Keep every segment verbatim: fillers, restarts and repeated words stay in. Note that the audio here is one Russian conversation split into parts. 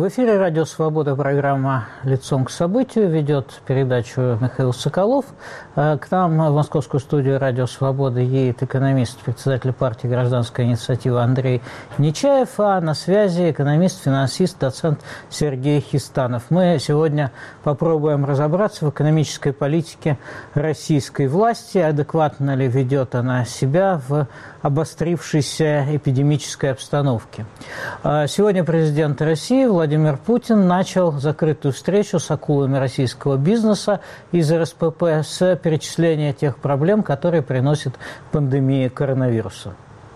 В эфире «Радио Свобода», программа «Лицом к событию». Ведет передачу Михаил Соколов. К нам в московскую студию «Радио Свобода» едет экономист, председатель партии «Гражданская инициатива» Андрей Нечаев, а на связи экономист, финансист, доцент Сергей Хистанов. Мы сегодня попробуем разобраться в экономической политике российской власти, адекватно ли ведет она себя в обострившейся эпидемической обстановке. Сегодня президент России Владимир Путин начал закрытую встречу с акулами российского бизнеса из эр эс пэ пэ с перечисления тех проблем, которые приносит пандемия коронавируса.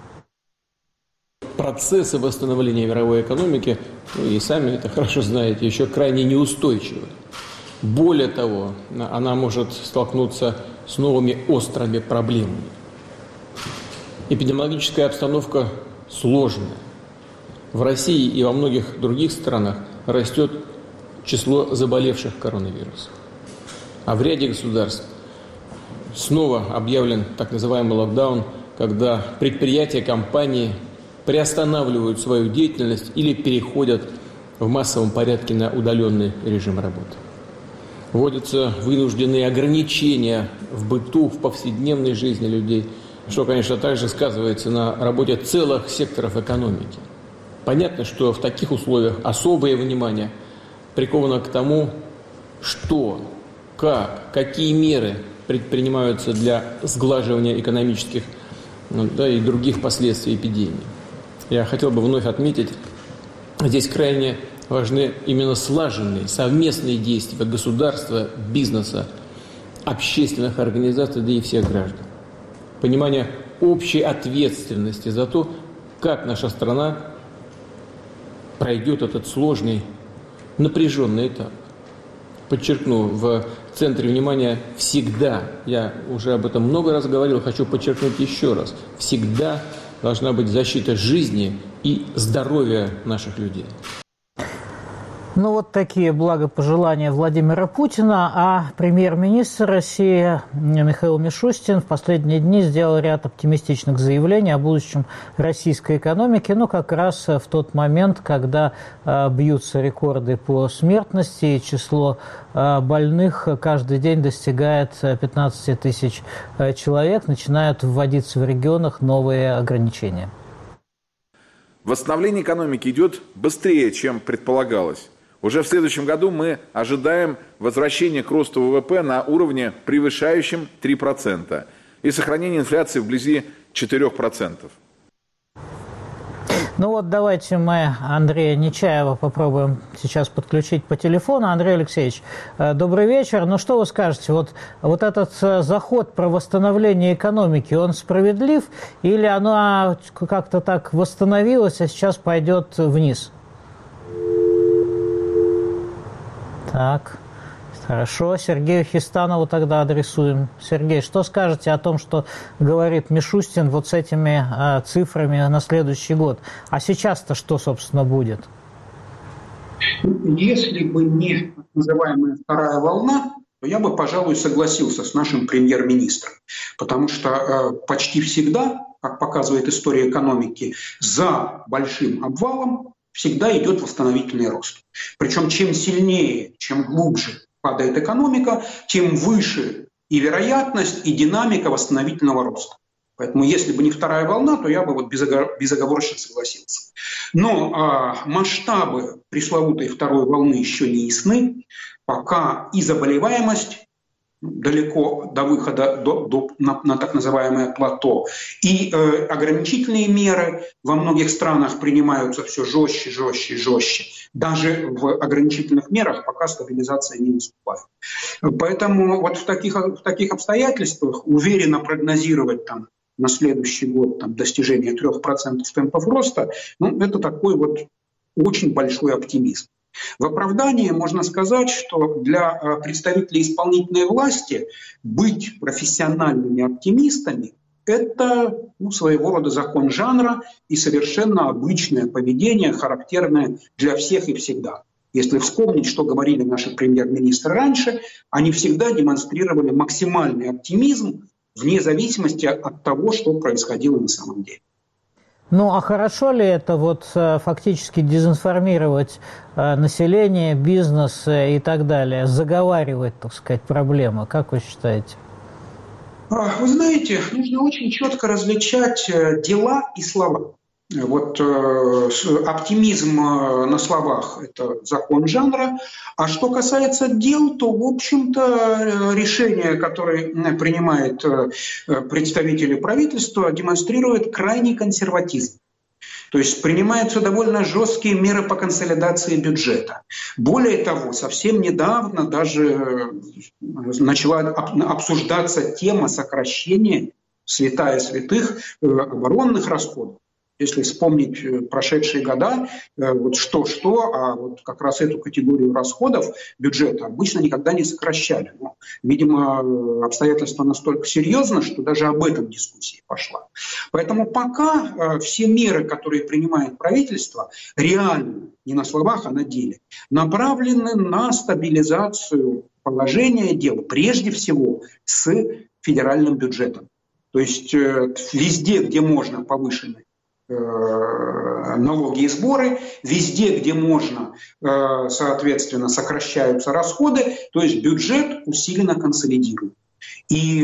Процессы восстановления мировой экономики, вы и сами это хорошо знаете, еще крайне неустойчивы. Более того, она может столкнуться с новыми острыми проблемами. Эпидемиологическая обстановка сложная. В России и во многих других странах растет число заболевших коронавирусом. А в ряде государств снова объявлен так называемый локдаун, когда предприятия, компании приостанавливают свою деятельность или переходят в массовом порядке на удаленный режим работы. Вводятся вынужденные ограничения в быту, в повседневной жизни людей, что, конечно, также сказывается на работе целых секторов экономики. Понятно, что в таких условиях особое внимание приковано к тому, что, как, какие меры предпринимаются для сглаживания экономических, ну, да, и других последствий эпидемии. Я хотел бы вновь отметить, здесь крайне важны именно слаженные, совместные действия государства, бизнеса, общественных организаций, да и всех граждан. Понимание общей ответственности за то, как наша страна пройдет этот сложный, напряженный этап. Подчеркну, в центре внимания всегда, я уже об этом много раз говорил, хочу подчеркнуть еще раз, всегда должна быть защита жизни и здоровья наших людей. Ну вот такие благопожелания Владимира Путина, а премьер-министр России Михаил Мишустин в последние дни сделал ряд оптимистичных заявлений о будущем российской экономики, ну как раз в тот момент, когда э, бьются рекорды по смертности и число э, больных каждый день достигает пятнадцать тысяч э, человек, начинают вводиться в регионах новые ограничения. Восстановление экономики идет быстрее, чем предполагалось. Уже в следующем году мы ожидаем возвращения к росту вэ вэ пэ на уровне, превышающем три процента, и сохранения инфляции вблизи четырех процентов. Ну вот давайте мы Андрея Нечаева попробуем сейчас подключить по телефону. Андрей Алексеевич, добрый вечер. Ну что вы скажете, вот, вот этот заход про восстановление экономики, он справедлив или оно как-то так восстановилось, а сейчас пойдет вниз? Так, хорошо. Сергею Хистанову тогда адресуем. Сергей, что скажете о том, что говорит Мишустин вот с этими а, цифрами на следующий год? А сейчас-то что, собственно, будет? Если бы не так называемая вторая волна, то я бы, пожалуй, согласился с нашим премьер-министром. Потому что э, почти всегда, как показывает история экономики, за большим обвалом всегда идет восстановительный рост. Причем чем сильнее, чем глубже падает экономика, тем выше и вероятность, и динамика восстановительного роста. Поэтому если бы не вторая волна, то я бы вот безоговорочно согласился. Но а, масштабы пресловутой второй волны еще не ясны. Пока и заболеваемость далеко до выхода до, до, на, на так называемое плато. И э, ограничительные меры во многих странах принимаются все жестче, жестче, жестче. Даже в ограничительных мерах пока стабилизация не наступает. Поэтому вот в таких, в таких обстоятельствах уверенно прогнозировать там, на следующий год там, достижение трех процентов темпов роста, ну, это такой вот очень большой оптимизм. В оправдании можно сказать, что для представителей исполнительной власти быть профессиональными оптимистами – это ну, своего рода закон жанра и совершенно обычное поведение, характерное для всех и всегда. Если вспомнить, что говорили наши премьер-министры раньше, они всегда демонстрировали максимальный оптимизм вне зависимости от того, что происходило на самом деле. Ну, а хорошо ли это вот фактически дезинформировать население, бизнес и так далее, заговаривать, так сказать, проблемы? Как вы считаете? Вы знаете, нужно очень четко различать дела и слова. Вот э, оптимизм на словах – это закон жанра. А что касается дел, то, в общем-то, решения, которые принимают представители правительства, демонстрируют крайний консерватизм. То есть принимаются довольно жесткие меры по консолидации бюджета. Более того, совсем недавно даже начала обсуждаться тема сокращения, святая святых, оборонных расходов. Если вспомнить прошедшие года, вот что-что, а вот как раз эту категорию расходов бюджета обычно никогда не сокращали. Но, видимо, обстоятельства настолько серьезны, что даже об этом дискуссия пошла. Поэтому пока все меры, которые принимает правительство, реально, не на словах, а на деле, направлены на стабилизацию положения дел, прежде всего с федеральным бюджетом. То есть везде, где можно, повышены налоги и сборы, везде, где можно, соответственно, сокращаются расходы, то есть бюджет усиленно консолидирует. И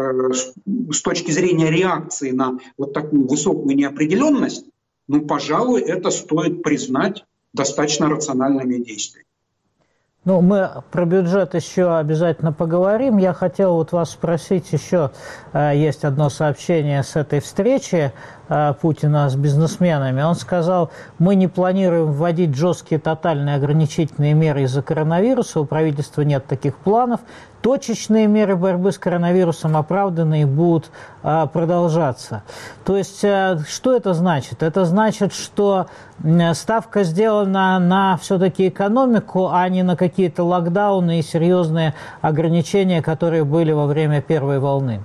с точки зрения реакции на вот такую высокую неопределенность, ну, пожалуй, это стоит признать достаточно рациональными действиями. Ну, мы про бюджет еще обязательно поговорим. Я хотел вот вас спросить еще, есть одно сообщение с этой встречи Путина с бизнесменами. Он сказал, мы не планируем вводить жесткие тотальные ограничительные меры из-за коронавируса, у правительства нет таких планов. Точечные меры борьбы с коронавирусом оправданы и будут а, продолжаться. То есть, а, что это значит? Это значит, что ставка сделана на все-таки экономику, а не на какие-то локдауны и серьезные ограничения, которые были во время первой волны.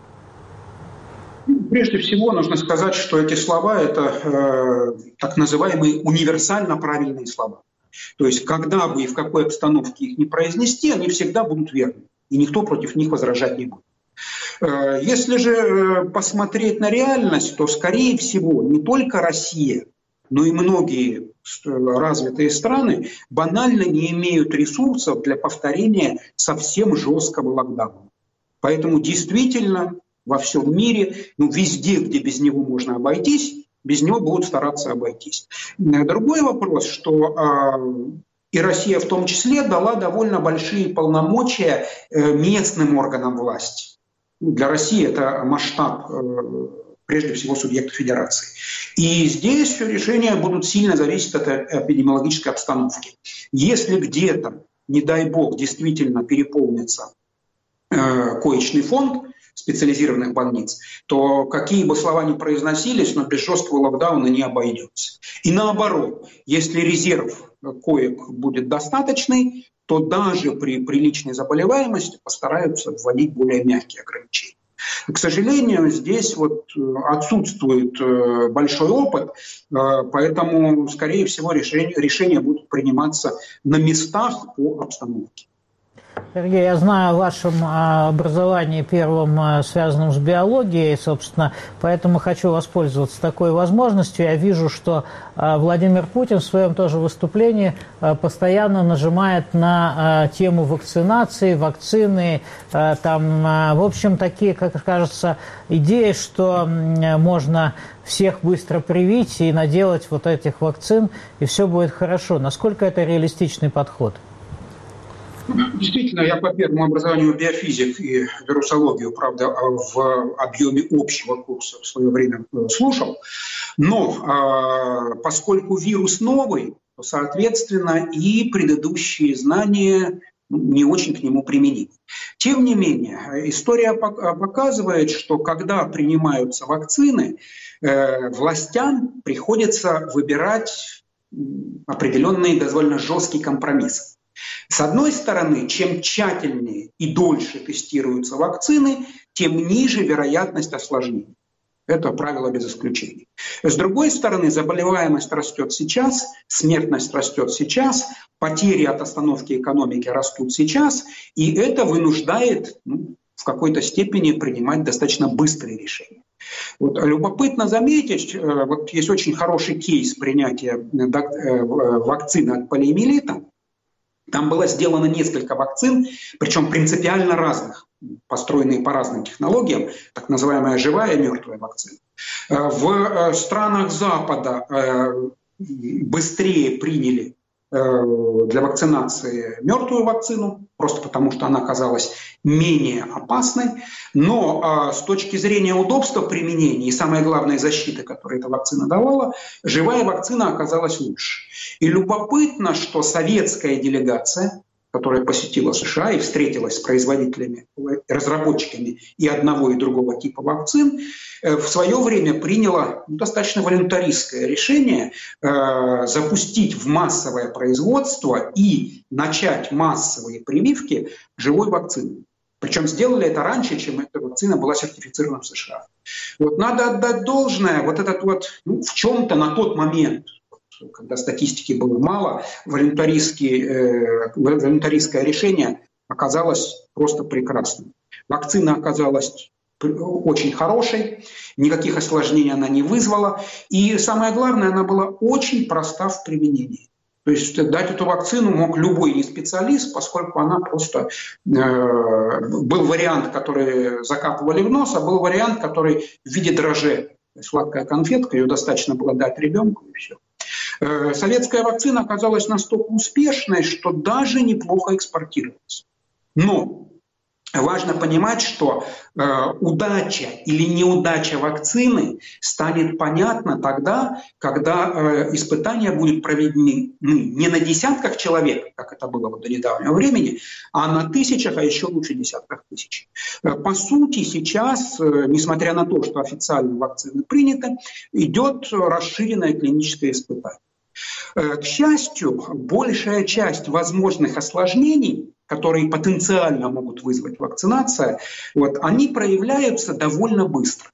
Прежде всего нужно сказать, что эти слова – это э, так называемые универсально правильные слова. То есть, когда бы и в какой обстановке их не произнести, они всегда будут верны. И никто против них возражать не будет. Если же посмотреть на реальность, то, скорее всего, не только Россия, но и многие развитые страны банально не имеют ресурсов для повторения совсем жесткого локдауна. Поэтому действительно во всем мире, ну, везде, где без него можно обойтись, без него будут стараться обойтись. Другой вопрос, что и Россия в том числе дала довольно большие полномочия местным органам власти. Для России это масштаб, прежде всего, субъекта федерации. И здесь решения будут сильно зависеть от эпидемиологической обстановки. Если где-то, не дай бог, действительно переполнится коечный фонд специализированных больниц, то какие бы слова ни произносились, но без жесткого локдауна не обойдется. И наоборот, если резерв коек будет достаточный, то даже при приличной заболеваемости постараются вводить более мягкие ограничения. К сожалению, здесь вот отсутствует большой опыт, поэтому, скорее всего, решения, решения будут приниматься на местах по обстановке. Сергей, я знаю о вашем образовании первом, связанном с биологией, собственно, поэтому хочу воспользоваться такой возможностью. Я вижу, что Владимир Путин в своем тоже выступлении постоянно нажимает на тему вакцинации, вакцины. Там, в общем, такие, как кажется, идеи, что можно всех быстро привить и наделать вот этих вакцин, и все будет хорошо. Насколько это реалистичный подход? Действительно, я по первому образованию биофизик и вирусологию, правда, в объеме общего курса в свое время слушал. Но поскольку вирус новый, то, соответственно, и предыдущие знания не очень к нему применимы. Тем не менее, история показывает, что когда принимаются вакцины, властям приходится выбирать определенные довольно жесткие компромиссы. С одной стороны, чем тщательнее и дольше тестируются вакцины, тем ниже вероятность осложнений. Это правило без исключений. С другой стороны, заболеваемость растет сейчас, смертность растет сейчас, потери от остановки экономики растут сейчас, и это вынуждает, ну, в какой-то степени принимать достаточно быстрые решения. Вот, любопытно заметить, вот есть очень хороший кейс принятия вакцины от полиомиелита. Там было сделано несколько вакцин, причем принципиально разных, построенные по разным технологиям, так называемая живая и мертвая вакцина. В странах Запада быстрее приняли для вакцинации мертвую вакцину, просто потому что она оказалась менее опасной. Но с точки зрения удобства применения и, самое главное, защиты, которую эта вакцина давала, живая вакцина оказалась лучше. И любопытно, что советская делегация, которая посетила США и встретилась с производителями, разработчиками и одного, и другого типа вакцин, в свое время приняла достаточно волюнтаристское решение э, запустить в массовое производство и начать массовые прививки живой вакцины. Причем сделали это раньше, чем эта вакцина была сертифицирована в США. Вот надо отдать должное, вот этот вот, ну, в чем-то на тот момент, когда статистики было мало, волюнтаристское, э, волюнтаристское решение оказалось просто прекрасным. Вакцина оказалась очень хорошей, никаких осложнений она не вызвала. И самое главное, она была очень проста в применении. То есть дать эту вакцину мог любой не специалист, поскольку она просто... Э, был вариант, который закапывали в нос, а был вариант, который в виде дрожжей. Сладкая конфетка, ее достаточно было дать ребенку, и все. Э, советская вакцина оказалась настолько успешной, что даже неплохо экспортировалась. Но важно понимать, что э, удача или неудача вакцины станет понятна тогда, когда э, испытания будут проведены не на десятках человек, как это было вот до недавнего времени, а на тысячах, а еще лучше десятках тысяч. Э, по сути, сейчас, э, несмотря на то, что официально вакцина принята, идет расширенное клиническое испытание. Э, к счастью, большая часть возможных осложнений, которые потенциально могут вызвать вакцинация, вот, они проявляются довольно быстро.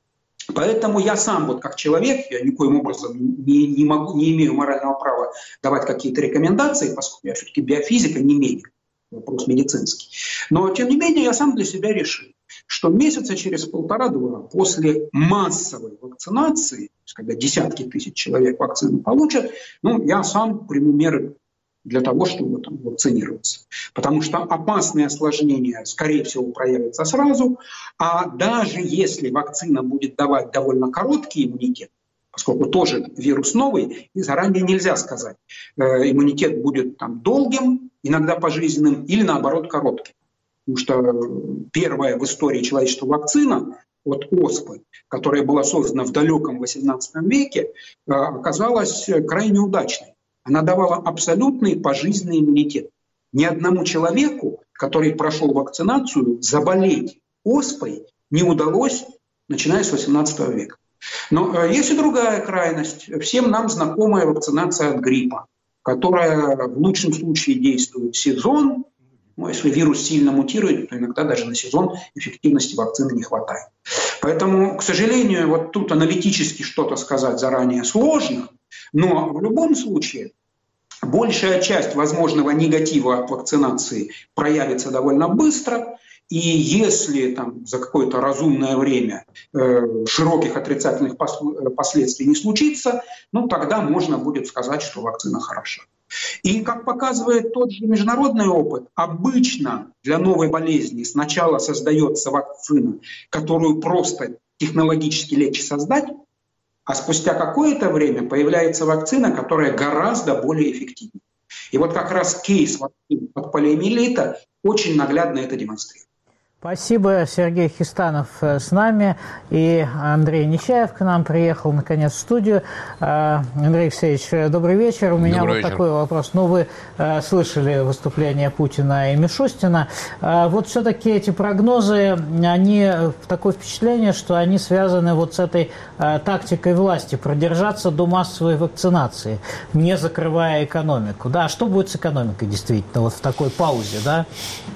Поэтому я сам, вот как человек, я никоим образом не, не, могу, не имею морального права давать какие-то рекомендации, поскольку я все-таки биофизика, не медик, вопрос медицинский. Но, тем не менее, я сам для себя решил, что месяца через полтора-два после массовой вакцинации, когда десятки тысяч человек вакцину получат, ну, я сам приму меры для того, чтобы там вакцинироваться. Потому что опасные осложнения, скорее всего, проявятся сразу. А даже если вакцина будет давать довольно короткий иммунитет, поскольку тоже вирус новый, и заранее нельзя сказать, э, иммунитет будет там долгим, иногда пожизненным, или наоборот коротким. Потому что первая в истории человечества вакцина от оспы, которая была создана в далеком восемнадцатом веке, э, оказалась крайне удачной. Она давала абсолютный пожизненный иммунитет. Ни одному человеку, который прошел вакцинацию, заболеть оспой не удалось, начиная с восемнадцатого века. Но есть и другая крайность. Всем нам знакомая вакцинация от гриппа, которая в лучшем случае действует сезон. Но если вирус сильно мутирует, то иногда даже на сезон эффективности вакцины не хватает. Поэтому, к сожалению, вот тут аналитически что-то сказать заранее сложно. Но в любом случае большая часть возможного негатива от вакцинации проявится довольно быстро. И если там, за какое-то разумное время э, широких отрицательных пос- последствий не случится, ну, тогда можно будет сказать, что вакцина хороша. И, как показывает тот же международный опыт, обычно для новой болезни сначала создается вакцина, которую просто технологически легче создать, а спустя какое-то время появляется вакцина, которая гораздо более эффективна. И вот как раз кейс вакцины от полиомиелита очень наглядно это демонстрирует. Спасибо. Сергей Хистанов с нами. И Андрей Нечаев к нам приехал, наконец, в студию. Андрей Алексеевич, добрый вечер. У меня добрый вот вечер. Такой вопрос. Ну, вы э, слышали выступления Путина и Мишустина. Э, вот все-таки эти прогнозы, они, такое впечатление, что они связаны вот с этой э, тактикой власти продержаться до массовой вакцинации, не закрывая экономику. Да, что будет с экономикой действительно вот в такой паузе, да?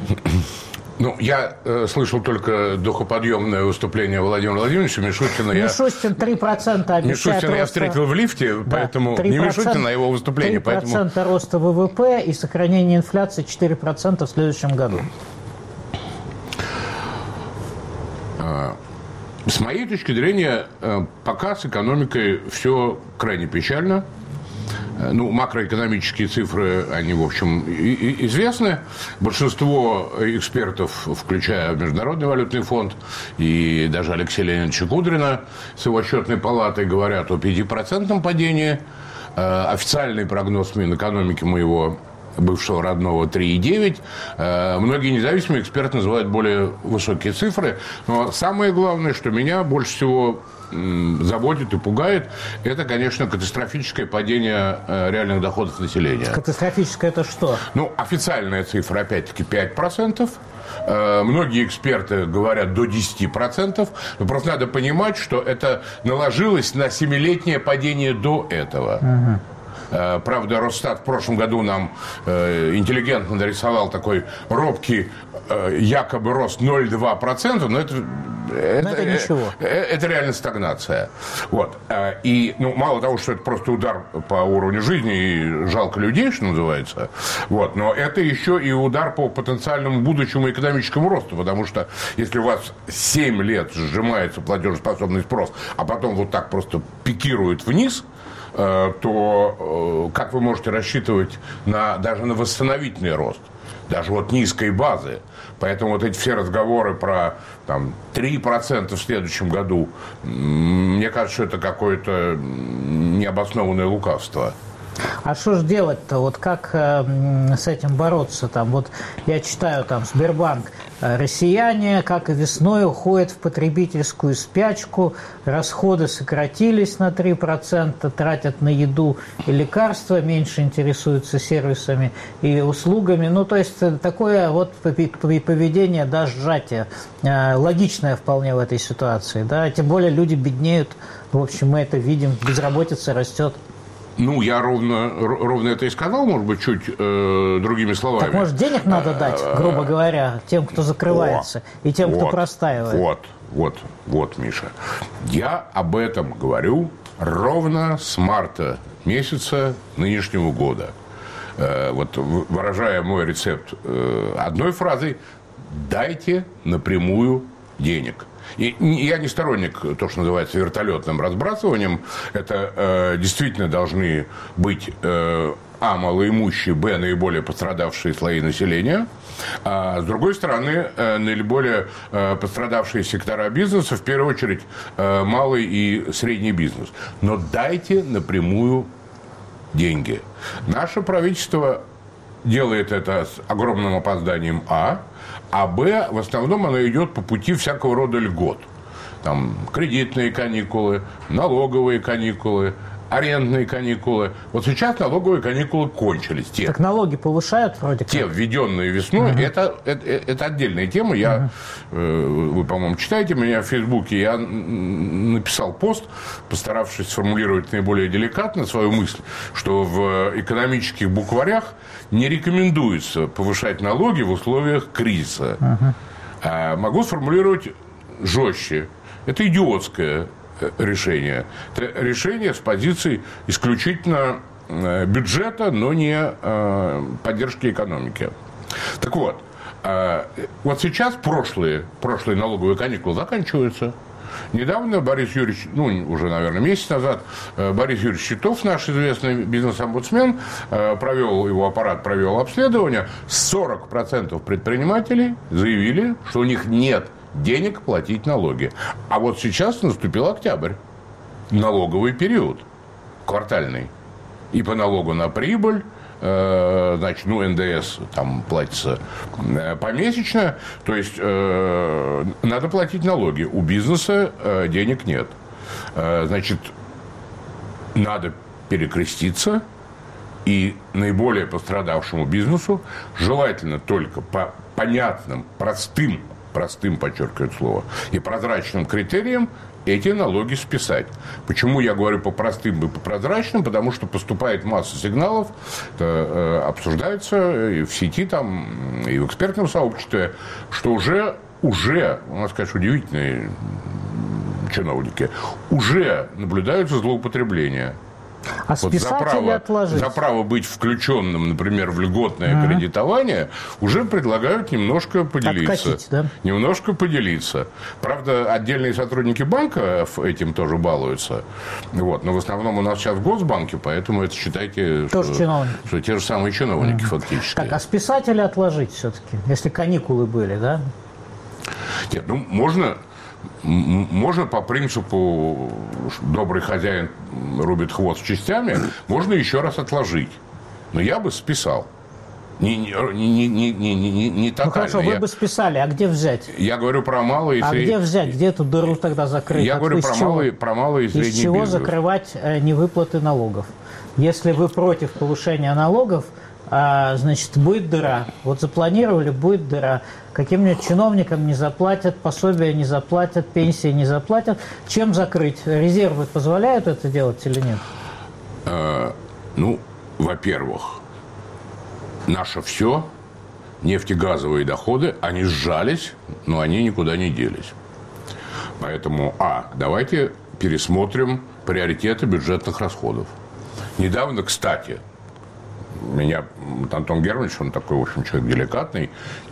Ну, я э, слышал только духоподъемное выступление Владимира Владимировича. Мишустина я... Мишустин три процента обещает Мишустина роста... я встретил в лифте, да, поэтому... Не Мишустин, а его выступление. три процента поэтому... роста ВВП и сохранение инфляции четыре процента в следующем году. С моей точки зрения, пока с экономикой все крайне печально. Ну, макроэкономические цифры, они, в общем, известны. Большинство экспертов, включая Международный валютный фонд и даже Алексея Леонидовича Кудрина с его отчетной палатой говорят о пятипроцентном падении. Официальный прогноз Минэкономики моего бывшего родного три и девять. Многие независимые эксперты называют более высокие цифры. Но самое главное, что меня больше всего заботит и пугает, это, конечно, катастрофическое падение реальных доходов населения. Катастрофическое это что? Ну, официальная цифра, опять-таки, пять процентов. Многие эксперты говорят до десяти процентов. Но просто надо понимать, что это наложилось на семилетнее падение до этого. Угу. Правда, Росстат в прошлом году нам э, интеллигентно нарисовал такой робкий э, якобы рост ноль целых два десятых процента, но это, это, но это ничего. Это, это реально стагнация. Вот. И ну, мало того, что это просто удар по уровню жизни и жалко людей, что называется, вот, но это еще и удар по потенциальному будущему экономическому росту, потому что если у вас семь лет сжимается платежеспособный спрос, а потом вот так просто пикирует вниз, то как вы можете рассчитывать на, даже на восстановительный рост, даже вот низкой базы. Поэтому вот эти все разговоры про там, три процента в следующем году, мне кажется, что это какое-то необоснованное лукавство. А что же делать-то? Вот как э, с этим бороться? Там, вот я читаю, там, Сбербанк, россияне, как и весной, уходят в потребительскую спячку, расходы сократились на три процента, тратят на еду и лекарства, меньше интересуются сервисами и услугами. Ну, то есть, такое вот поведение, да, сжатие, э, логичное вполне в этой ситуации, да, тем более люди беднеют, в общем, мы это видим, безработица растет. Ну, я ровно, ровно это и сказал, может быть, чуть э, другими словами. Так, может, денег надо дать, грубо говоря, тем, кто закрывается, О, и тем, вот, кто простаивает? Вот, вот, вот, Миша. Я об этом говорю ровно с марта месяца нынешнего года. Э, вот, выражая мой рецепт э, одной фразой, дайте напрямую денег. И я не сторонник то, что называется вертолетным разбрасыванием. Это э, действительно должны быть э, а, малоимущие, б, наиболее пострадавшие слои населения. А с другой стороны, э, наиболее э, пострадавшие сектора бизнеса, в первую очередь, э, малый и средний бизнес. Но дайте напрямую деньги. Наше правительство делает это с огромным опозданием, а, а б, в основном оно идет по пути всякого рода льгот. Там кредитные каникулы, налоговые каникулы, арендные каникулы. Вот сейчас налоговые каникулы кончились. Те, так налоги повышают вроде как? Те, введенные весной, uh-huh. это, это, это отдельная тема. Я, uh-huh. Вы, по-моему, читаете меня в Фейсбуке. Я написал пост, постаравшись сформулировать наиболее деликатно свою мысль, что в экономических букварях не рекомендуется повышать налоги в условиях кризиса. Uh-huh. А могу сформулировать жестче. Это идиотское решение. Это решение с позиции исключительно бюджета, но не поддержки экономики. Так вот, вот сейчас прошлые, прошлые налоговые каникулы заканчиваются. Недавно Борис Юрьевич, ну, уже, наверное, месяц назад, Борис Юрьевич Титов, наш известный бизнес-омбудсмен, провел, его аппарат провел обследование. сорок процентов предпринимателей заявили, что у них нет денег платить налоги. А вот сейчас наступил октябрь. Налоговый период. Квартальный. И по налогу на прибыль, э, значит, ну, эн дэ эс там платится э, помесячно. То есть, э, надо платить налоги. У бизнеса э, денег нет. Э, значит, надо перекреститься. И наиболее пострадавшему бизнесу желательно только по понятным, простым простым, подчеркиваю слово, и прозрачным критериям эти налоги списать. Почему я говорю по простым и по прозрачным? Потому что поступает масса сигналов, это, э, обсуждается и в сети, там, и в экспертном сообществе, что уже, уже, у нас, конечно, удивительные чиновники, уже наблюдаются злоупотребления. А вот списать за право, или отложить? За право быть включенным, например, в льготное mm-hmm. кредитование, уже предлагают немножко поделиться. Откатить, да? Немножко поделиться. Правда, отдельные сотрудники банка этим тоже балуются. Вот. Но в основном у нас сейчас госбанки, поэтому это считайте, тоже что, чиновники. что те же самые чиновники mm-hmm. фактически. Так, а списать или отложить все-таки, если каникулы были, да? Нет, ну, можно... Можно по принципу добрый хозяин рубит хвост частями, можно еще раз отложить. Но я бы списал. Не, не, не, не, не, не, не тотально. Ну хорошо, вы я, бы списали, а где взять? Я говорю про малые и А средние. где взять? Где эту дыру тогда закрыть? Я От, говорю про малые, про малые и средние Из чего бизнес. закрывать э, невыплаты налогов? Если вы против повышения налогов, а, значит, будет дыра. Вот запланировали, будет дыра. Каким-нибудь чиновникам не заплатят, пособия не заплатят, пенсии не заплатят. Чем закрыть? Резервы позволяют это делать или нет? А, ну, во-первых, наше все, нефтегазовые доходы, они сжались, но они никуда не делись. Поэтому, а, давайте пересмотрим приоритеты бюджетных расходов. Недавно, кстати, меня Антон Германович, он такой, в общем, человек деликатный,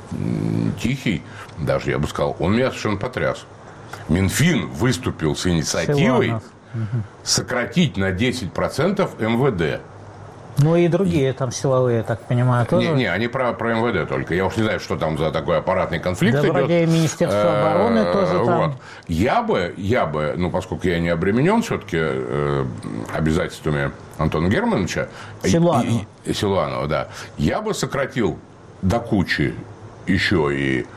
тихий, даже, я бы сказал, он меня совершенно потряс. Минфин выступил с инициативой Силанов. сократить на десять процентов эм вэ дэ. Ну и другие там силовые, я так понимаю, тоже? Не, не, они про, про эм вэ дэ только. Я уж не знаю, что там за такой аппаратный конфликт да, идет. вроде и Министерство обороны тоже там. Вот. Я бы, я бы, ну, поскольку я не обременен все-таки э, обязательствами Антона Германовича, Силуанова. И, и, Силуанова, да, я бы сократил до кучи еще и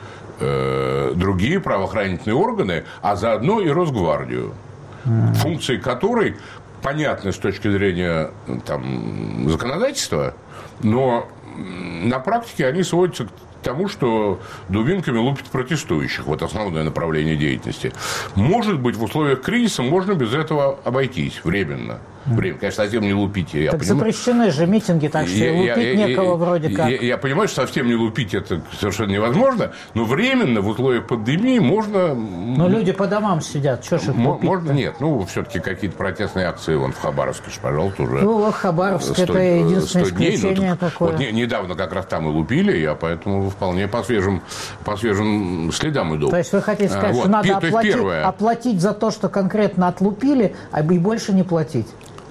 э, другие правоохранительные органы, а заодно и Росгвардию, mm. функции которой понятны с точки зрения там, законодательства, но на практике они сводятся к тому, что дубинками лупят протестующих. Вот основное направление деятельности. Может быть, в условиях кризиса можно без этого обойтись временно. Время, конечно, совсем не лупите. Я так понимаю, запрещены же митинги, так что я, лупить я, некого я, вроде как. Я, я понимаю, что совсем не лупить это совершенно невозможно, но временно в условиях пандемии можно... Но люди по домам сидят, что ж их лупить-то? Можно, нет, ну, все-таки какие-то протестные акции вон в Хабаровске, пожалуйста, уже... Ну, Хабаровск, это единственное исключение ну, такое. Вот не, недавно как раз там и лупили, я поэтому вполне по свежим, по свежим следам иду. То есть вы хотите сказать, а, вот. что надо оплатить, оплатить за то, что конкретно отлупили, а и больше не платить?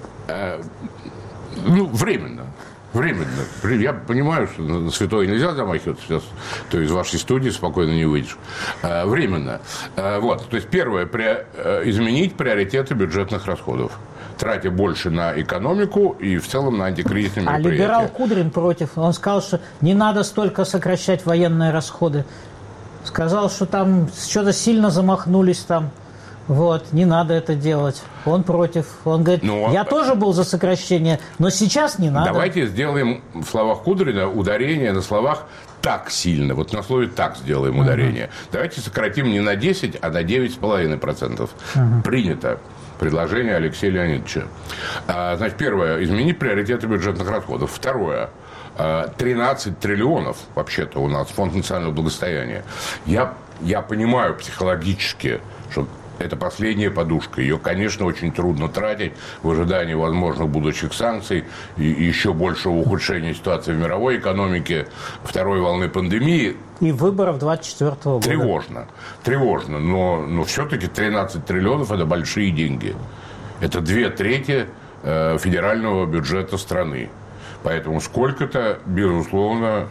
Ну, временно. Временно. Я понимаю, что на святое нельзя замахиваться сейчас, то из вашей студии спокойно не выйдешь. Временно. Вот. То есть, первое, изменить приоритеты бюджетных расходов. Тратя больше на экономику и в целом на антикризисные а мероприятия. А либерал Кудрин против. Он сказал, что не надо столько сокращать военные расходы. Сказал, что там что-то сильно замахнулись там. Вот, не надо это делать. Он против. Он говорит, ну, я тоже был за сокращение, но сейчас не надо. Давайте сделаем в словах Кудрина ударение на словах «так сильно». Вот на слове «так» сделаем uh-huh. ударение. Давайте сократим не на десять, а на девять с половиной процентов. Uh-huh. Принято. Предложение Алексея Леонидовича. А, значит, первое. Изменить приоритеты бюджетных расходов. Второе. тринадцать триллионов, вообще-то, у нас Фонд национального благосостояния. Я, я понимаю психологически, что это последняя подушка. Ее, конечно, очень трудно тратить в ожидании возможных будущих санкций и еще большего ухудшения ситуации в мировой экономике, второй волны пандемии. И выборов двадцать четвёртого года. Тревожно. Тревожно. Но, но все-таки тринадцать триллионов – это большие деньги. Это две трети э, федерального бюджета страны. Поэтому сколько-то, безусловно,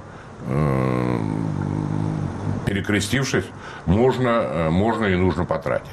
э, перекрестившись, можно, можно и нужно потратить.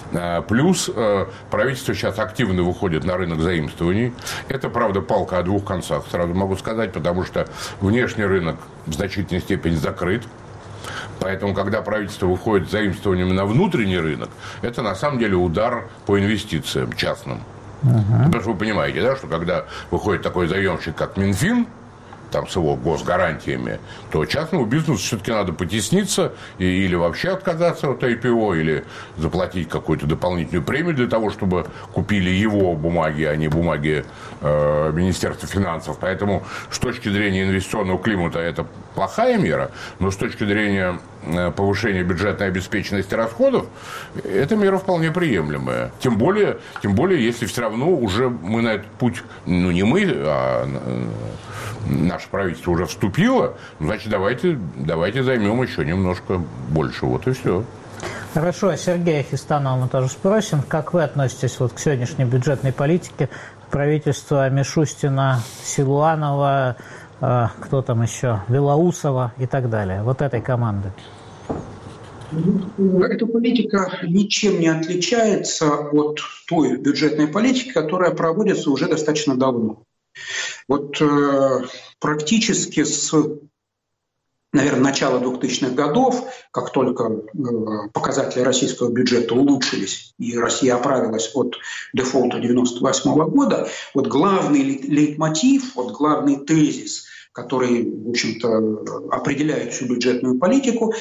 Плюс правительство сейчас активно выходит на рынок заимствований. Это, правда, палка о двух концах, сразу могу сказать, потому что внешний рынок в значительной степени закрыт. Поэтому, когда правительство выходит с заимствованиями на внутренний рынок, это на самом деле удар по инвестициям частным. Uh-huh. Потому что вы понимаете, да, что когда выходит такой заемщик, как Минфин, там, с его госгарантиями, то частному бизнесу все-таки надо потесниться и, или вообще отказаться от ай пи о, или заплатить какую-то дополнительную премию для того, чтобы купили его бумаги, а не бумаги э, Министерства финансов. Поэтому с точки зрения инвестиционного климата это плохая мера, но с точки зрения повышения бюджетной обеспеченности расходов, эта мера вполне приемлемая. Тем более, тем более, если все равно уже мы на этот путь, ну не мы, а наше правительство уже вступило, значит, давайте, давайте займем еще немножко больше. Вот и все. Хорошо, Сергея Хистанова мы тоже спросим. Как вы относитесь вот к сегодняшней бюджетной политике правительства Мишустина, Силуанова, э, кто там еще, Белоусова и так далее, вот этой команды? Эта политика ничем не отличается от той бюджетной политики, которая проводится уже достаточно давно. Вот э, практически с, наверное, начала двухтысячных годов, как только э, показатели российского бюджета улучшились и Россия оправилась от дефолта девяносто восьмого года, вот главный лейтмотив, вот главный тезис, который, в общем-то, определяет всю бюджетную политику,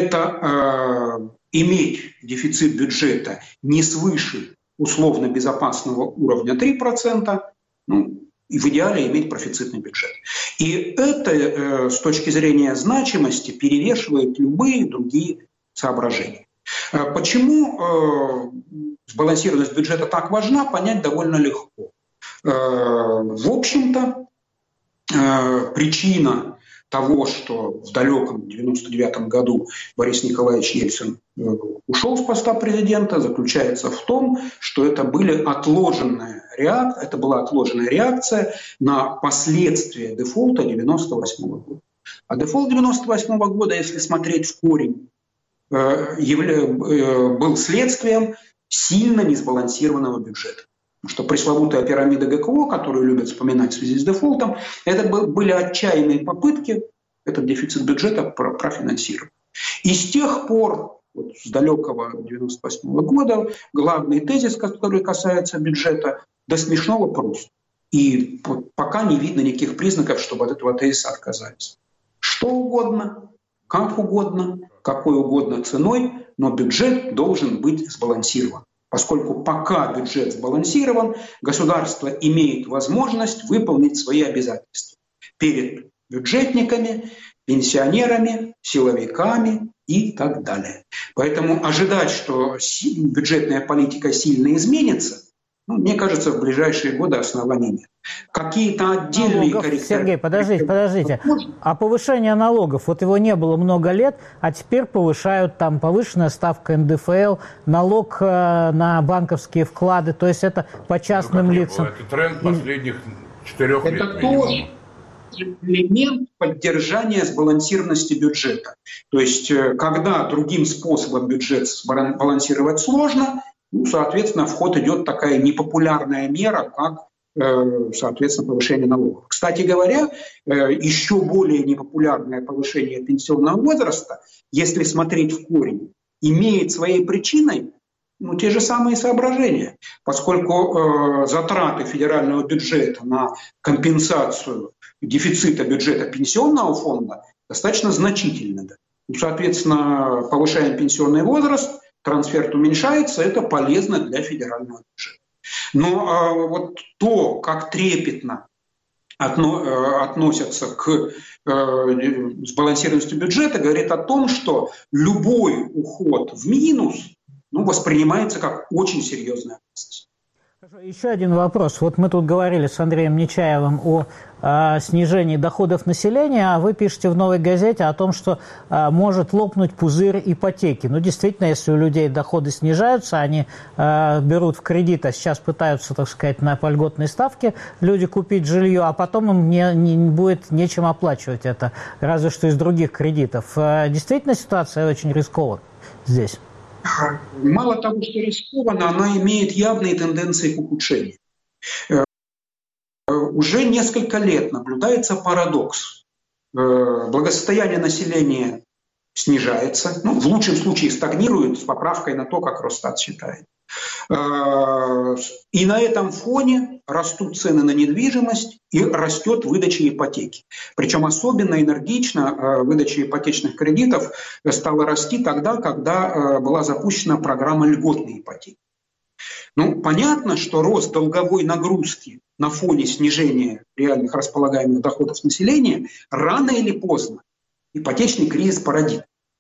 это э, иметь дефицит бюджета не свыше условно безопасного уровня три процента, ну, и в идеале иметь профицитный бюджет. И это э, с точки зрения значимости перевешивает любые другие соображения. Э, почему э, сбалансированность бюджета так важна, понять довольно легко. Э, в общем-то, э, причина того, что в далеком девяносто девятом году Борис Николаевич Ельцин ушел с поста президента, заключается в том, что это, были отложенная реак... это была отложенная реакция на последствия дефолта девяносто восьмого года. А дефолт девяносто восьмого года, если смотреть в корень, явля... был следствием сильно несбалансированного бюджета. Потому что пресловутая пирамида ГКО, которую любят вспоминать в связи с дефолтом, это были отчаянные попытки этот дефицит бюджета профинансировать. И с тех пор, вот с далекого девяносто восьмого года, главный тезис, который касается бюджета, до смешного прост. И пока не видно никаких признаков, чтобы от этого тезиса отказались. Что угодно, как угодно, какой угодно ценой, но бюджет должен быть сбалансирован. Поскольку пока бюджет сбалансирован, государство имеет возможность выполнить свои обязательства перед бюджетниками, пенсионерами, силовиками и так далее. Поэтому ожидать, что бюджетная политика сильно изменится, ну, мне кажется, в ближайшие годы оснований нет. Какие-то отдельные коррекции. Сергей, подождите, подождите. А повышение налогов, вот его не было много лет, а теперь повышают, там повышенная ставка эн дэ эф эл, налог э, на банковские вклады, то есть это по частным лицам. Это тренд последних четырех лет. Это тоже элемент поддержания сбалансированности бюджета. То есть, когда другим способом бюджет сбалансировать сложно, ну, соответственно, в ход идет такая непопулярная мера, как, э, соответственно, повышение налогов. Кстати говоря, э, еще более непопулярное повышение пенсионного возраста, если смотреть в корень, имеет своей причиной ну, те же самые соображения, поскольку э, затраты федерального бюджета на компенсацию дефицита бюджета пенсионного фонда достаточно значительны. Ну, соответственно, повышаем пенсионный возраст, трансферт уменьшается, это полезно для федерального бюджета. Но э, вот то, как трепетно отно, э, относятся к э, сбалансированности бюджета, говорит о том, что любой уход в минус ну, воспринимается как очень серьезная опасность. Еще один вопрос. Вот мы тут говорили с Андреем Нечаевым о э, снижении доходов населения, а вы пишете в «Новой газете» о том, что э, может лопнуть пузырь ипотеки. Ну, действительно, если у людей доходы снижаются, они э, берут в кредит, а сейчас пытаются, так сказать, на по льготной ставке люди купить жилье, а потом им не, не будет нечем оплачивать это, разве что из других кредитов. Э, действительно, ситуация очень рискована здесь. Мало того, что рискованно, она имеет явные тенденции к ухудшению. Уже несколько лет наблюдается парадокс. Благосостояние населения снижается, ну, в лучшем случае стагнирует с поправкой на то, как Росстат считает. И на этом фоне растут цены на недвижимость и растет выдача ипотеки. Причем особенно энергично выдача ипотечных кредитов стала расти тогда, когда была запущена программа льготной ипотеки. Ну, понятно, что рост долговой нагрузки на фоне снижения реальных располагаемых доходов населения рано или поздно ипотечный кризис породит.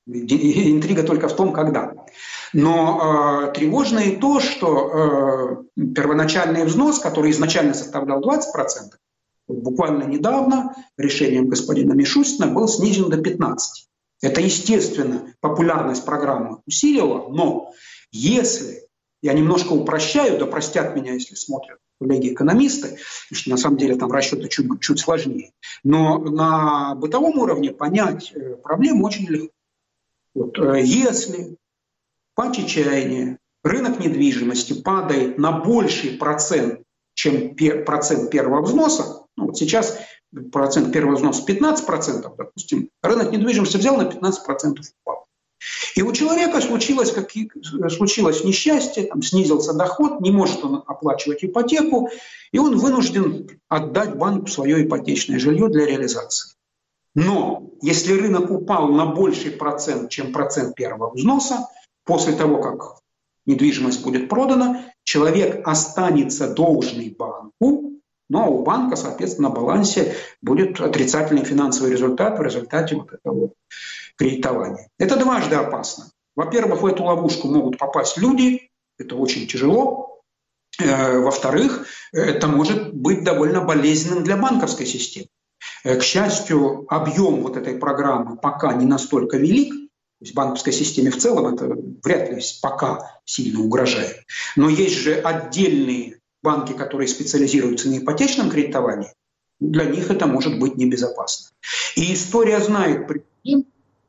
Интрига только в том, когда. Но э, тревожно и то, что э, первоначальный взнос, который изначально составлял двадцать процентов, буквально недавно решением господина Мишустина был снизен до пятнадцати процентов. Это, естественно, популярность программы усилила, но если, я немножко упрощаю, да простят меня, если смотрят коллеги-экономисты, потому что на самом деле там расчеты чуть, чуть сложнее, но на бытовом уровне понять проблему очень легко. Вот, если по чечаянию рынок недвижимости падает на больший процент, чем пер, процент первого взноса, ну, вот сейчас процент первого взноса пятнадцать процентов, допустим, рынок недвижимости взял на пятнадцать процентов упал. И у человека случилось, как, случилось несчастье, там, снизился доход, не может он оплачивать ипотеку, и он вынужден отдать банку свое ипотечное жилье для реализации. Но если рынок упал на больший процент, чем процент первого взноса, после того, как недвижимость будет продана, человек останется должный банку, но у банка, соответственно, на балансе будет отрицательный финансовый результат в результате вот этого кредитования. Это дважды опасно. Во-первых, в эту ловушку могут попасть люди, это очень тяжело. Во-вторых, это может быть довольно болезненным для банковской системы. К счастью, объем вот этой программы пока не настолько велик, то есть банковской системе в целом это вряд ли пока сильно угрожает. Но есть же отдельные банки, которые специализируются на ипотечном кредитовании, для них это может быть небезопасно. И история знает пример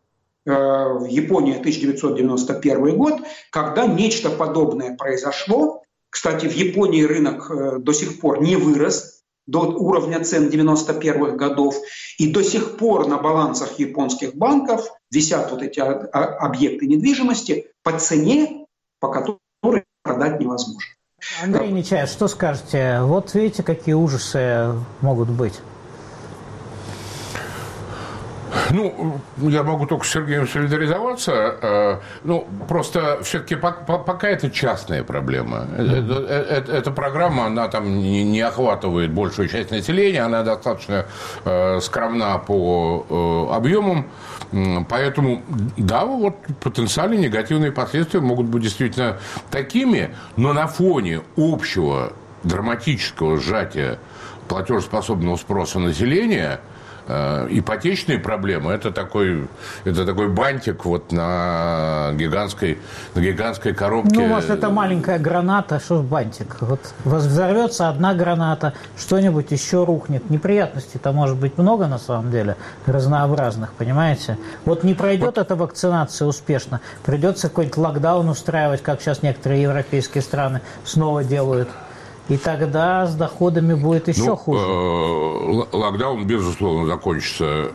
в Японии тысяча девятьсот девяносто первый год, когда нечто подобное произошло. Кстати, в Японии рынок до сих пор не вырос до уровня цен девяносто первых годов, и до сих пор на балансах японских банков висят вот эти объекты недвижимости по цене, по которой продать невозможно. Андрей Нечаев, что скажете? Вот видите, какие ужасы могут быть? Ну, я могу только с Сергеем солидаризоваться. Ну, просто все-таки пока это частная проблема. Mm-hmm. Эта программа, она там не охватывает большую часть населения, она достаточно скромна по объемам. Поэтому, да, вот потенциально негативные последствия могут быть действительно такими, но на фоне общего драматического сжатия платежеспособного спроса населения ипотечные проблемы – это такой, это такой бантик вот на гигантской, на гигантской коробке. Ну, у вас это маленькая граната, что ж бантик? Вот взорвется одна граната, что-нибудь еще рухнет. Неприятностей-то может быть много на самом деле, разнообразных, понимаете? Вот не пройдет вот. Эта вакцинация успешно, придется какой-нибудь локдаун устраивать, как сейчас некоторые европейские страны снова делают. И тогда с доходами будет еще ну, хуже. Локдаун, безусловно, закончится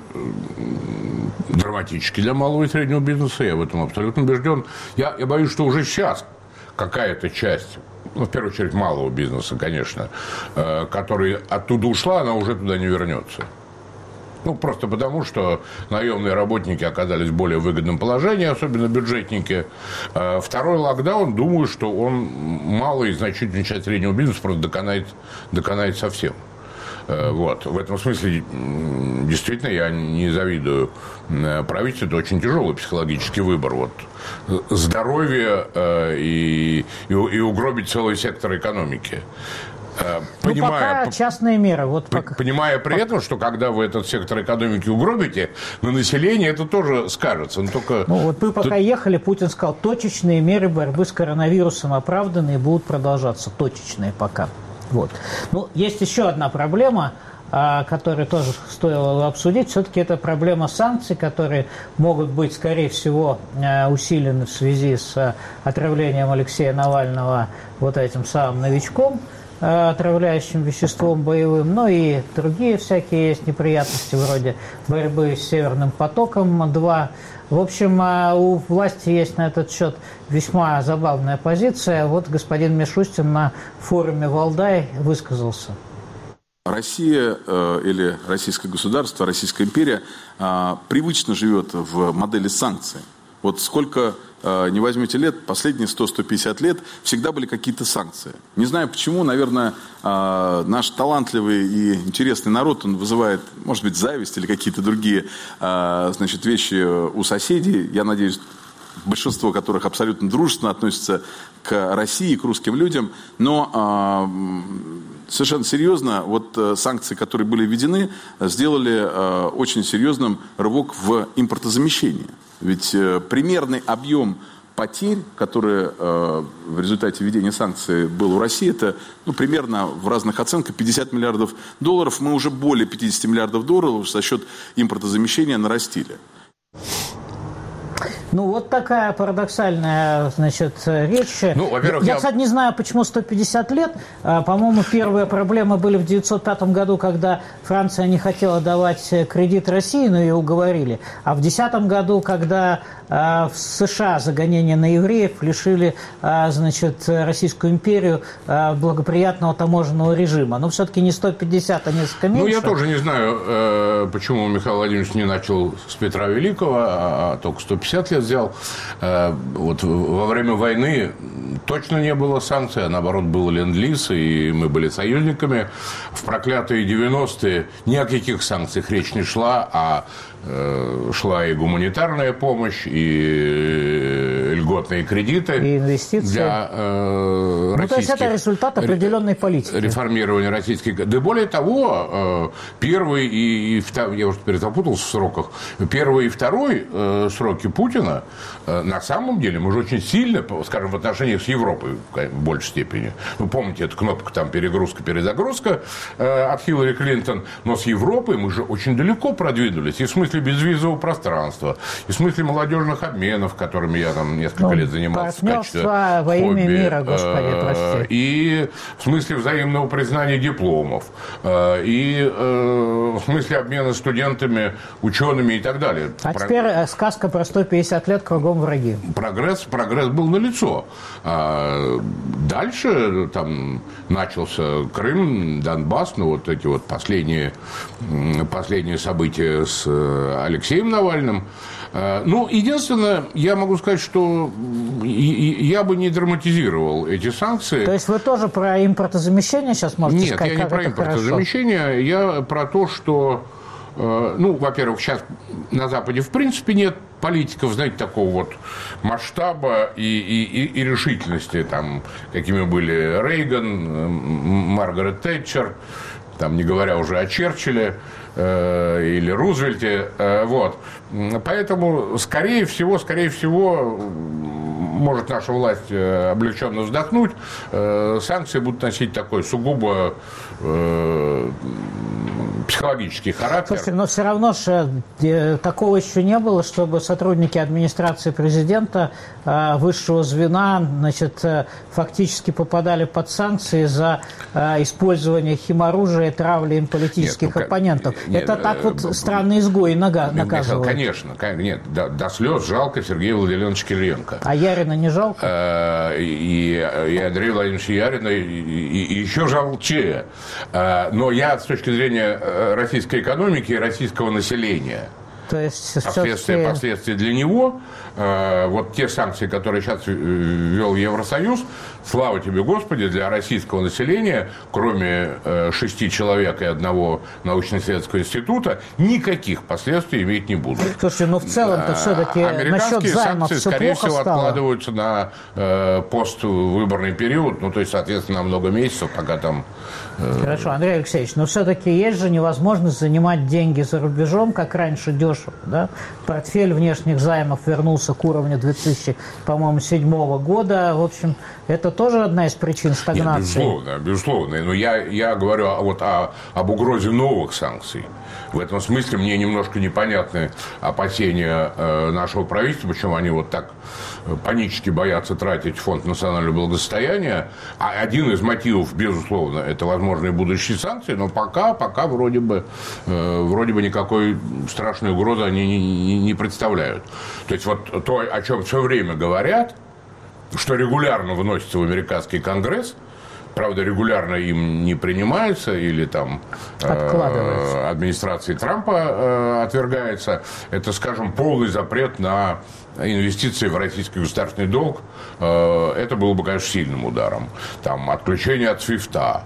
драматически для малого и среднего бизнеса. Я в этом абсолютно убежден. Я, я боюсь, что уже сейчас какая-то часть, ну, в первую очередь, малого бизнеса, конечно, которая оттуда ушла, она уже туда не вернется. Ну, просто потому, что наемные работники оказались в более выгодном положении, особенно бюджетники. Второй локдаун, думаю, что он малый и значительную часть среднего бизнеса просто доконает, доконает совсем. Вот. В этом смысле, действительно, я не завидую правительству. Это очень тяжелый психологический выбор. Вот. Здоровье и, и, и угробить целый сектор экономики. Понимая, ну, пока частные меры. Вот пока. Понимая при этом, что когда вы этот сектор экономики угробите, на население это тоже скажется. Но только... ну, вот мы пока Тут... ехали, Путин сказал, точечные меры борьбы с коронавирусом оправданы и будут продолжаться. Точечные пока. Вот. Ну, есть еще одна проблема, которую тоже стоило обсудить. Все-таки это проблема санкций, которые могут быть, скорее всего, усилены в связи с отравлением Алексея Навального вот этим самым новичком, отравляющим веществом боевым, ну и другие всякие есть неприятности вроде борьбы с Северным потоком-два. В общем, у власти есть на этот счет весьма забавная позиция. Вот господин Мишустин на форуме «Валдай» высказался. Россия э, или российское государство, Российская империя э, привычно живет в модели санкций. Вот сколько э, не возьмите лет, последние сто - сто пятьдесят лет всегда были какие-то санкции. Не знаю почему, наверное, э, наш талантливый и интересный народ, он вызывает, может быть, зависть или какие-то другие э, значит, вещи у соседей. Я надеюсь, большинство которых абсолютно дружественно относятся к России, к русским людям. Но э, совершенно серьезно, вот э, санкции, которые были введены, сделали э, очень серьезным рывок в импортозамещение. Ведь э, примерный объем потерь, которые э, в результате введения санкций был у России, это ну, примерно в разных оценках пятьдесят миллиардов долларов. Мы уже более пятьдесят миллиардов долларов за счет импортозамещения нарастили. Ну, вот такая парадоксальная, значит, речь. Ну, во-первых, я, я, кстати, не знаю, почему сто пятьдесят лет. По-моему, первые проблемы были в девятьсот пятом году, когда Франция не хотела давать кредит России, но ее уговорили. А в десятом году, когда в США за гонение на евреев лишили, значит, Российскую империю благоприятного таможенного режима. Но все-таки не сто пятьдесят, а несколько меньше. Ну, я тоже не знаю, почему Михаил Владимирович не начал с Петра Великого, а только сто пятьдесят лет взял. Вот во время войны точно не было санкций, а наоборот был ленд-лиз, и мы были союзниками. В проклятые девяностые ни о каких санкциях речь не шла, а шла и гуманитарная помощь, и льготные кредиты. И инвестиции. Для э, ну, то есть это результат определенной политики. Реформирования российской. Да более того, первый и, и второй, я уже теперь запутался в сроках, первый и второй э, сроки Путина, э, на самом деле, мы же очень сильно, скажем, в отношениях с Европой в большей степени. Вы помните, эта кнопка там перегрузка, перезагрузка э, от Хиллари Клинтон, но с Европой мы же очень далеко продвинулись. И в смысле безвизового пространства, и в смысле молодежных обменов, которыми я там несколько ну, лет занимался в качестве во хобби, имя мира, господи, прости. И в смысле взаимного признания дипломов, и в смысле обмена студентами, учеными и так далее. А Про... теперь сказка про сто пятьдесят лет, кругом враги. Прогресс, прогресс был налицо. Дальше там начался Крым, Донбасс, ну вот эти вот последние, последние события с Алексеем Навальным. Ну, единственное, я могу сказать, что я бы не драматизировал эти санкции. То есть вы тоже про импортозамещение сейчас можете Нет, сказать? Нет, я не про импортозамещение, хорошо. Я про то, что, ну, во-первых, сейчас на Западе в принципе нет политиков, знаете, такого вот масштаба и, и, и решительности, там, какими были Рейган, Маргарет Тэтчер, там, не говоря уже о Черчилле э, или Рузвельте, э, вот. Поэтому, скорее всего, скорее всего, может наша власть облегченно вздохнуть, э, санкции будут носить такой сугубо э, психологический характер. Слушайте, но все равно же такого еще не было, чтобы сотрудники администрации президента высшего звена, значит, фактически попадали под санкции за использование химоружия и травли им политических нет, ну, оппонентов. Нет, это так вот э, странные изгои нага, наказывают. Конечно, нет, до, до слез жалко Сергея Владимировича Кириенко. А Ярина не жалко? И, и Андрея Владимировича Ярина, и, и, и еще жалче. Но я с точки зрения российской экономики и российского населения, то есть последствия, все-таки... последствия для него, э, вот те санкции, которые сейчас ввел Евросоюз, слава тебе, Господи, для российского населения, кроме э, шести человек и одного научно-исследовательского института, никаких последствий иметь не будут. Слушайте, ну в целом-то все-таки насчет займов санкции, все скорее плохо всего, стало. откладываются на э, поствыборный период, ну, то есть, соответственно, на много месяцев, пока там... Э... Хорошо, Андрей Алексеевич, но все-таки есть же невозможность занимать деньги за рубежом, как раньше, дешево. Да? Портфель внешних займов вернулся к уровню две тысячи седьмого года. В общем, это тоже одна из причин стагнации. Нет, безусловно, безусловно. Но я, я говорю вот о, об угрозе новых санкций. В этом смысле мне немножко непонятны опасения э, нашего правительства, почему они вот так панически боятся тратить фонд национального благосостояния. А один из мотивов, безусловно, это возможные будущие санкции, но пока, пока вроде бы, э, вроде бы никакой страшной угрозы они не, не, не представляют. То есть вот то, о чем все время говорят, что регулярно выносится в американский конгресс, правда, регулярно им не принимаются или там э, администрации Трампа э, отвергается. Это, скажем, полный запрет на инвестиции в российский государственный долг. Э, это было бы, конечно, сильным ударом. Там отключение от свифта.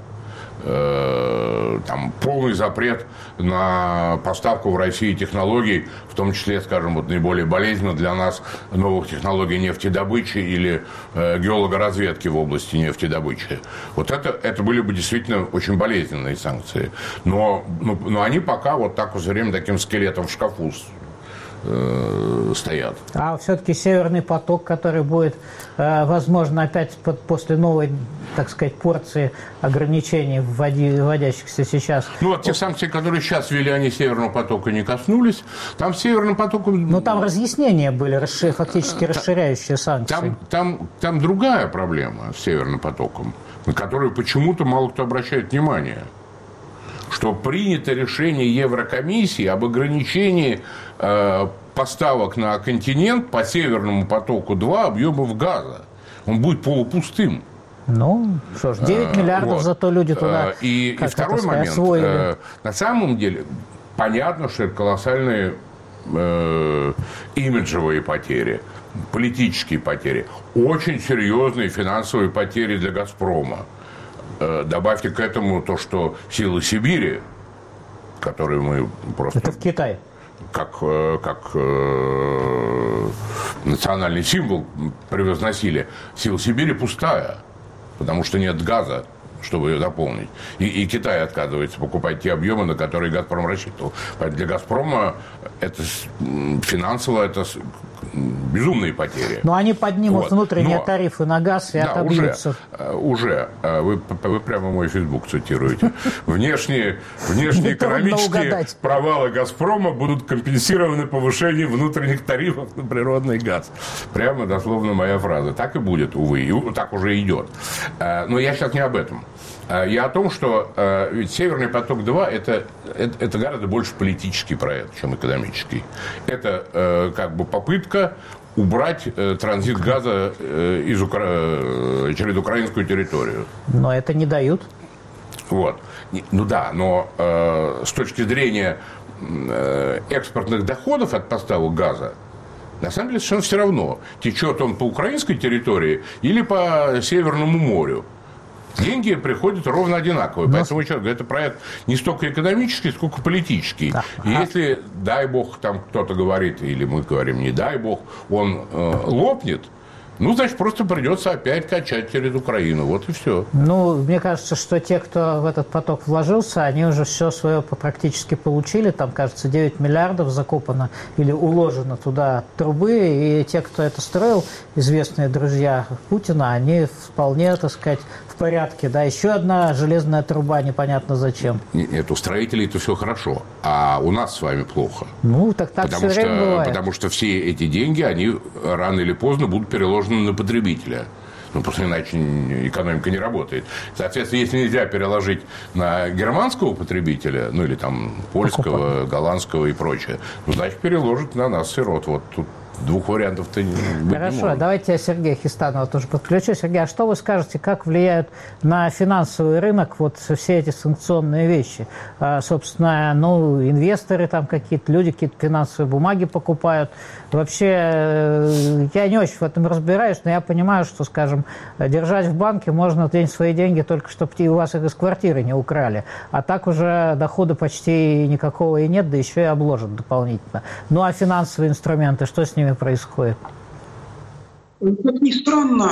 Там полный запрет на поставку в Россию технологий, в том числе, скажем, вот наиболее болезненно для нас новых технологий нефтедобычи или э, геологоразведки в области нефтедобычи. Вот это, это были бы действительно очень болезненные санкции. Но, но, но они пока вот так вот все время таким скелетом в шкафу стоят. А все-таки Северный поток, который будет, возможно, опять под, после новой, так сказать, порции ограничений, вводи, вводящихся сейчас. Ну, вот те санкции, которые сейчас ввели, они Северного потока не коснулись. Там Северным потоком... Ну, там разъяснения были, расшир... фактически расширяющие санкции. Там, там, там другая проблема с Северным потоком, на которую почему-то мало кто обращает внимание. Что принято решение Еврокомиссии об ограничении э, поставок на континент по Северному потоку-два объемов газа. Он будет полупустым. Ну, что ж, девять миллиардов, вот. Зато люди туда, и, как и второй сказать, момент. освоили. Э, на самом деле, понятно, что это колоссальные э, имиджевые потери, политические потери, очень серьезные финансовые потери для «Газпрома». Добавьте к этому то, что силы Сибири, которые мы просто... Это в Китае. Как, как э, национальный символ превозносили. Сила Сибири пустая, потому что нет газа, чтобы ее заполнить. И, и Китай отказывается покупать те объемы, на которые «Газпром» рассчитывал. Поэтому для «Газпрома» это финансово это безумные потери. Но они поднимут вот. внутренние Но, тарифы на газ и да, отобьются. Уже, уже. Вы, вы прямо мой Фейсбук цитируете. Внешние, внешние экономические провалы «Газпрома» будут компенсированы повышением внутренних тарифов на природный газ. Прямо дословно моя фраза. Так и будет, увы. И так уже идет. Но я сейчас не об этом. Я о том, что ведь «Северный поток-два» это, это, это гораздо больше политический проект, чем экономический. Это как бы попытка убрать транзит газа из Укра... через украинскую территорию. Но это не дают. Вот. Ну да, но с точки зрения экспортных доходов от поставок газа, на самом деле совершенно все равно, течет он по украинской территории или по Северному морю. Деньги приходят ровно одинаковые. Но... Поэтому это проект не столько экономический, сколько политический. Да. И если, дай бог, там кто-то говорит, или мы говорим, не дай бог, он э, лопнет, ну, значит, просто придется опять качать через Украину. Вот и все. Ну, мне кажется, что те, кто в этот поток вложился, они уже все свое практически получили. Там, кажется, девять миллиардов закопано или уложено туда трубы. И те, кто это строил, известные друзья Путина, они вполне, так сказать, в порядке. Да, еще одна железная труба, непонятно зачем. Нет, у строителей это все хорошо, а у нас с вами плохо. Ну, так так потому все время что, бывает. Потому что все эти деньги, они рано или поздно будут переложены на потребителя. Ну, просто иначе экономика не работает. Соответственно, если нельзя переложить на германского потребителя, ну, или там польского, Покупать. голландского и прочее, ну, значит, переложат на нас, сирот. Вот тут двух вариантов-то не быть Хорошо, не может. давайте я Сергея Хистанова тоже подключу. Сергей, а что вы скажете, как влияют на финансовый рынок вот все эти санкционные вещи? А, собственно, ну, инвесторы там какие-то, люди какие-то финансовые бумаги покупают. Вообще, я не очень в этом разбираюсь, но я понимаю, что, скажем, держать в банке можно день свои деньги, только чтобы у вас их из квартиры не украли. А так уже дохода почти никакого и нет, да еще и обложат дополнительно. Ну, а финансовые инструменты, что с ними происходит? Как ни странно,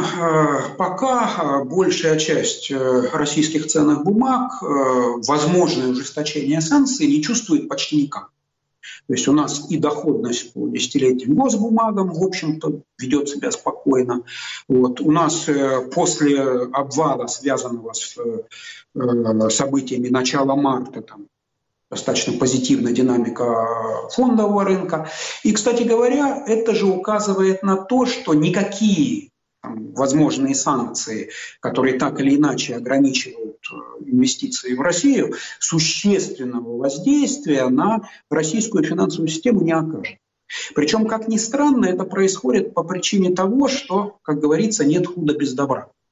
пока большая часть российских ценных бумаг возможное ужесточение санкций не чувствует почти никак. То есть у нас и доходность по десятилетним госбумагам, в общем-то, ведет себя спокойно. Вот. У нас после обвала, связанного с событиями начала марта, там, достаточно позитивная динамика фондового рынка. И, кстати говоря, это же указывает на то, что никакие там, возможные санкции, которые так или иначе ограничивают инвестиции в Россию, существенного воздействия на российскую финансовую систему не окажет. Причем, как ни странно, это происходит по причине того, что, как говорится, нет худа без добра.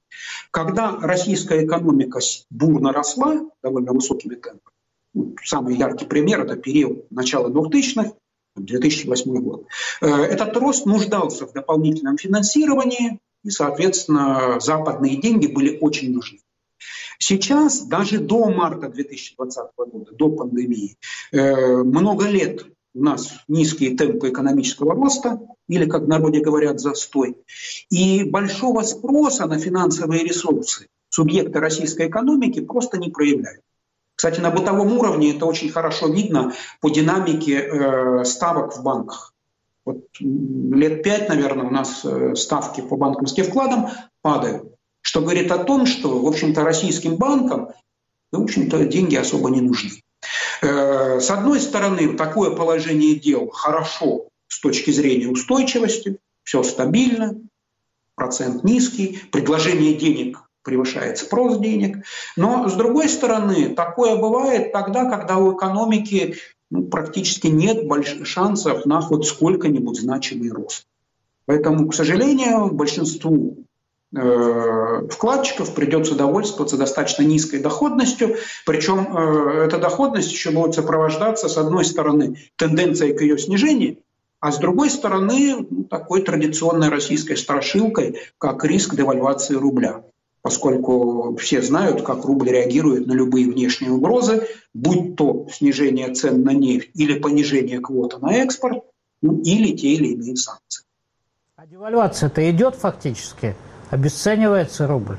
Когда российская экономика бурно росла, довольно высокими темпами, самый яркий пример – это период начала двухтысячных, две тысячи восьмой год. Этот рост нуждался в дополнительном финансировании, и, соответственно, западные деньги были очень нужны. Сейчас, даже до марта две тысячи двадцатого года, до пандемии, много лет у нас низкие темпы экономического роста, или, как в народе говорят, застой, и большого спроса на финансовые ресурсы субъекты российской экономики просто не проявляют. Кстати, на бытовом уровне это очень хорошо видно по динамике э, ставок в банках. Вот лет пять, наверное, у нас э, ставки по банковским вкладам падают, что говорит о том, что, в общем-то, российским банкам, в общем-то, деньги особо не нужны. Э, с одной стороны, такое положение дел хорошо с точки зрения устойчивости, все стабильно, процент низкий, предложение денег превышает спрос денег. Но, с другой стороны, такое бывает тогда, когда у экономики ну, практически нет больших шансов на хоть сколько-нибудь значимый рост. Поэтому, к сожалению, большинству э, вкладчиков придется довольствоваться достаточно низкой доходностью. Причем э, эта доходность еще будет сопровождаться, с одной стороны, тенденцией к ее снижению, а с другой стороны, ну, такой традиционной российской страшилкой, как риск девальвации рубля. Поскольку все знают, как рубль реагирует на любые внешние угрозы, будь то снижение цен на нефть или понижение квоты на экспорт, ну, или те или иные санкции. А девальвация-то идет фактически? Обесценивается рубль?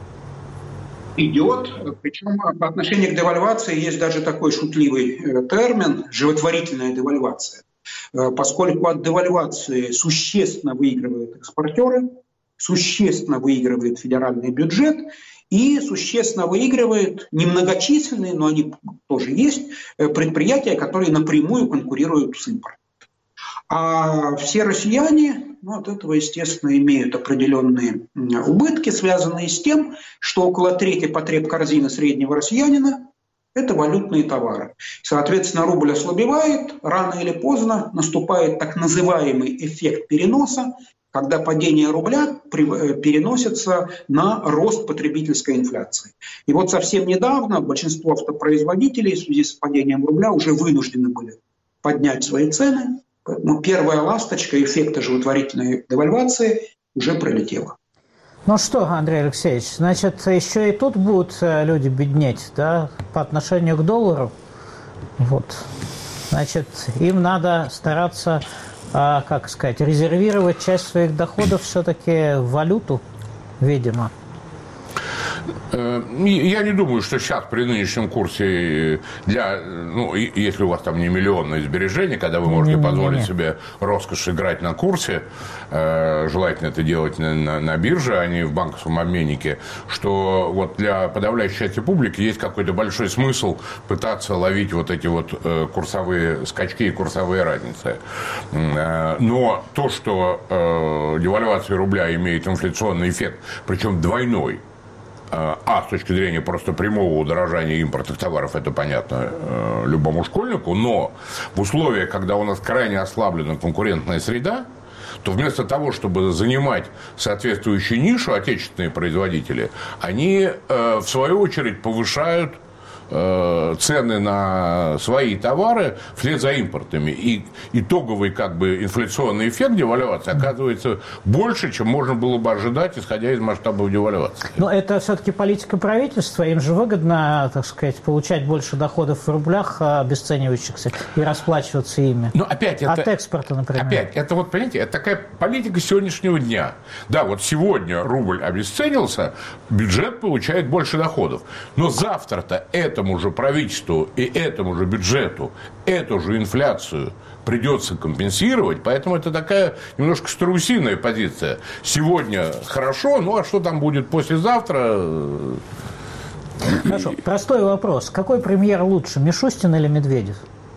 Идет. Причем по отношению к девальвации есть даже такой шутливый термин – животворительная девальвация. Поскольку от девальвации существенно выигрывают экспортеры, существенно выигрывает федеральный бюджет и существенно выигрывает немногочисленные, но они тоже есть, предприятия, которые напрямую конкурируют с импортом. А все россияне ну, от этого, естественно, имеют определенные убытки, связанные с тем, что около трети потреб корзины среднего россиянина – это валютные товары. Соответственно, рубль ослабевает, рано или поздно наступает так называемый эффект переноса, когда падение рубля переносится на рост потребительской инфляции. И вот совсем недавно большинство автопроизводителей в связи с падением рубля уже вынуждены были поднять свои цены. Поэтому первая ласточка эффекта животворительной девальвации уже пролетела. Ну что, Андрей Алексеевич, значит, еще и тут будут люди беднеть, да, по отношению к доллару. Вот. Значит, им надо стараться... А, как сказать, резервировать часть своих доходов все-таки в валюту, видимо? Я не думаю, что сейчас при нынешнем курсе, для, ну, если у вас там не миллионные сбережения, когда вы можете не, позволить не, не. себе роскошь играть на курсе, э, желательно это делать на, на, на бирже, а не в банковском обменнике, что вот для подавляющей части публики есть какой-то большой смысл пытаться ловить вот эти вот э, курсовые скачки и курсовые разницы. Э, но то, что э, девальвация рубля имеет инфляционный эффект, причем двойной, а, с точки зрения просто прямого удорожания импортных товаров, это понятно э, любому школьнику, но в условиях, когда у нас крайне ослаблена конкурентная среда, то вместо того, чтобы занимать соответствующую нишу, отечественные производители, они, э, в свою очередь, повышают цены на свои товары вслед за импортными. И итоговый как бы инфляционный эффект девальвации оказывается больше, чем можно было бы ожидать, исходя из масштабов девальвации. Но это все-таки политика правительства. Им же выгодно, так сказать, получать больше доходов в рублях, обесценивающихся, и расплачиваться ими. Но опять это, от экспорта, например. Опять, это вот, понимаете, это такая политика сегодняшнего дня. Да, вот сегодня рубль обесценился, бюджет получает больше доходов. Но завтра-то это этому же правительству и этому же бюджету эту же инфляцию придется компенсировать, поэтому это такая немножко страусиная позиция. Сегодня хорошо, ну а что там будет послезавтра? Хорошо, простой вопрос. Какой премьер лучше, Мишустин или Медведев?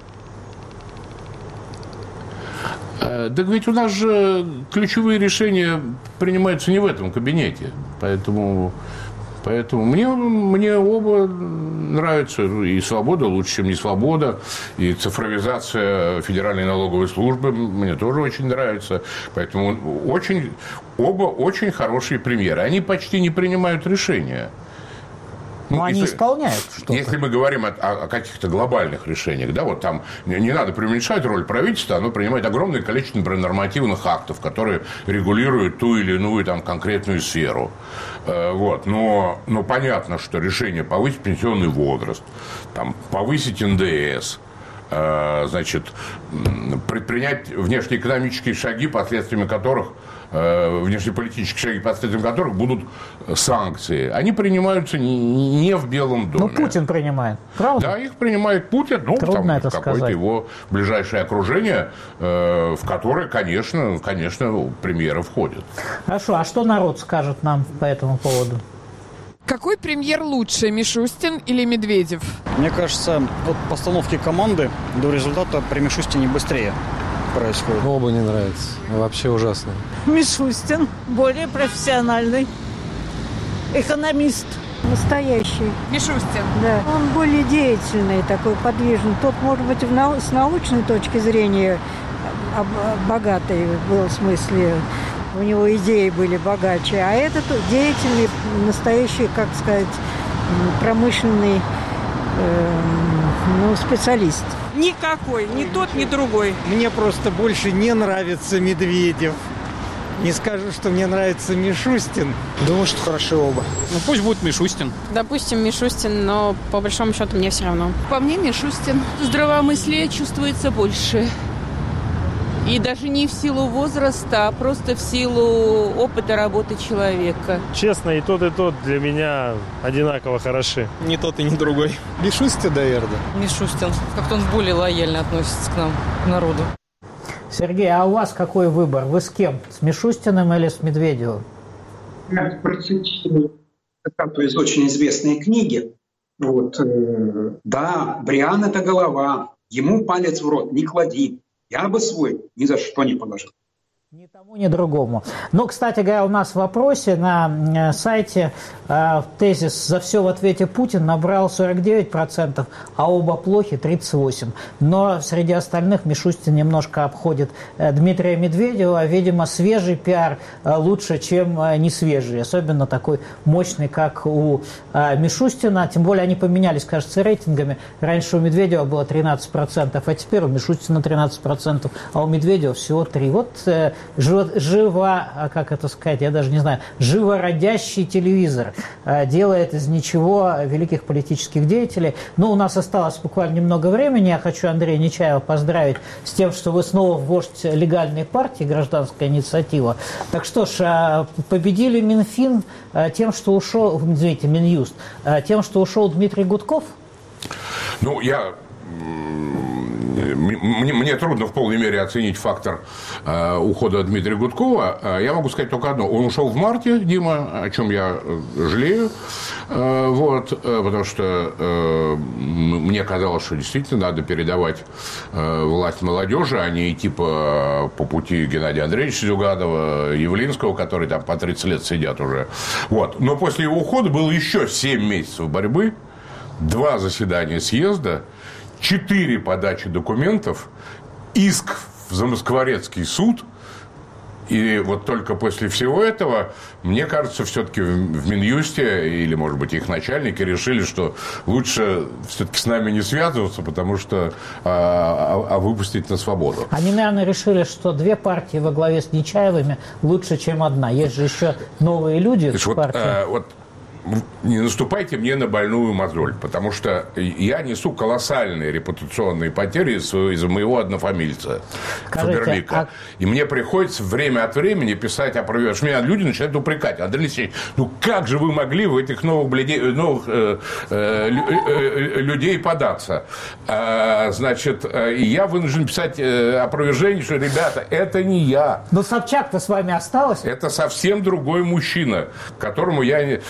Да ведь у нас же ключевые решения принимаются не в этом кабинете, поэтому... Поэтому мне, мне оба нравятся. И свобода лучше, чем не свобода. И цифровизация Федеральной налоговой службы мне тоже очень нравится. Поэтому очень, оба очень хорошие премьеры. Они почти не принимают решения. Но ну, они если, исполняют что-то. Если мы говорим о, о каких-то глобальных решениях, да, вот там не, не надо преуменьшать роль правительства, оно принимает огромное количество, например, нормативных актов, которые регулируют ту или иную там конкретную сферу. Э, вот. но, но понятно, что решение повысить пенсионный возраст, там, повысить эн дэ эс, э, значит, предпринять внешнеэкономические шаги, последствиями которых внешнеполитические шаги, последствиями которых будут санкции. Они принимаются не в Белом доме. Ну, Путин принимает, правда? Да, их принимает Путин, ну, Трудно там какое-то его ближайшее окружение, в которое, конечно, конечно, премьеры входят. Хорошо, а что народ скажет нам по этому поводу? Какой премьер лучше, Мишустин или Медведев? Мне кажется, от постановки команды до результата при Мишустине быстрее происходит. Оба не нравятся. Вообще ужасно. Мишустин более профессиональный. Экономист. Настоящий. Мишустин. Да. Он более деятельный, такой подвижный. Тот, может быть, в нау- с научной точки зрения богатый был, в смысле, у него идеи были богаче. А этот деятельный, настоящий, как сказать, промышленный э, ну, специалист. Никакой, ни тот, ни другой. Мне просто больше не нравится Медведев. Не скажу, что мне нравится Мишустин. Думаю, что хорошо оба. Ну, пусть будет Мишустин. Допустим, Мишустин, но по большому счету мне все равно. По мне Мишустин. Здравомыслие чувствуется больше. И даже не в силу возраста, а просто в силу опыта работы человека. Честно, и тот, и тот для меня одинаково хороши. Ни тот и ни другой. Мишустин, наверное. Мишустин. Как-то он более лояльно относится к нам, к народу. Сергей, а у вас какой выбор? Вы с кем? С Мишустиным или с Медведевым? Я процитирую цитату из очень известной книги. Вот, э, да, Бриан – это голова, ему палец в рот не клади. Я бы свой ни за что не положил. Ни тому, ни другому. Но, кстати говоря, у нас в вопросе на сайте э, тезис «За все в ответе Путин» набрал сорок девять процентов, а оба плохи тридцать восемь процентов. Но среди остальных Мишустин немножко обходит э, Дмитрия Медведева. Видимо, свежий пиар э, лучше, чем э, не свежий. Особенно такой мощный, как у э, Мишустина. Тем более они поменялись, кажется, рейтингами. Раньше у Медведева было тринадцать процентов, а теперь у Мишустина тринадцать процентов, а у Медведева всего три процента. Вот э, живо, как это сказать, я даже не знаю, живородящий телевизор делает из ничего великих политических деятелей. Но у нас осталось буквально немного времени. Я хочу Андрея Нечаева поздравить с тем, что вы снова вождь легальной партии «Гражданская инициатива». Так что ж, победили Минфин тем, что ушел, извините, Минюст, тем, что ушел Дмитрий Гудков? Ну, я... Мне, мне трудно в полной мере оценить фактор э, ухода Дмитрия Гудкова. Я могу сказать только одно. Он ушел в марте, Дима, о чем я жалею. Э, вот, э, потому что э, мне казалось, что действительно надо передавать э, власть молодежи, а не идти по, по пути Геннадия Андреевича Зюганова, Явлинского, которые там по тридцать лет сидят уже. Вот. Но после его ухода было еще семь месяцев борьбы, два заседания съезда, четыре подачи документов, иск в Замоскворецкий суд. И вот только после всего этого, мне кажется, все-таки в Минюсте или, может быть, их начальники решили, что лучше все-таки с нами не связываться, потому что а, а выпустить на свободу. Они, наверное, решили, что две партии во главе с Нечаевыми лучше, чем одна. Есть же еще новые люди в вот, партии. А, вот, не наступайте мне на больную мозоль, потому что я несу колоссальные репутационные потери из-за моего однофамильца Фаберлика. А... И мне приходится время от времени писать опровержение. Что меня люди начинают упрекать. Андрей Алексеевич, ну как же вы могли в этих новых, бледей, новых э, э, э, людей податься? А, значит, э, я вынужден писать э, опровержение, что, ребята, это не я. Но Собчак-то с вами осталась? Это совсем другой мужчина, которому я... Собчак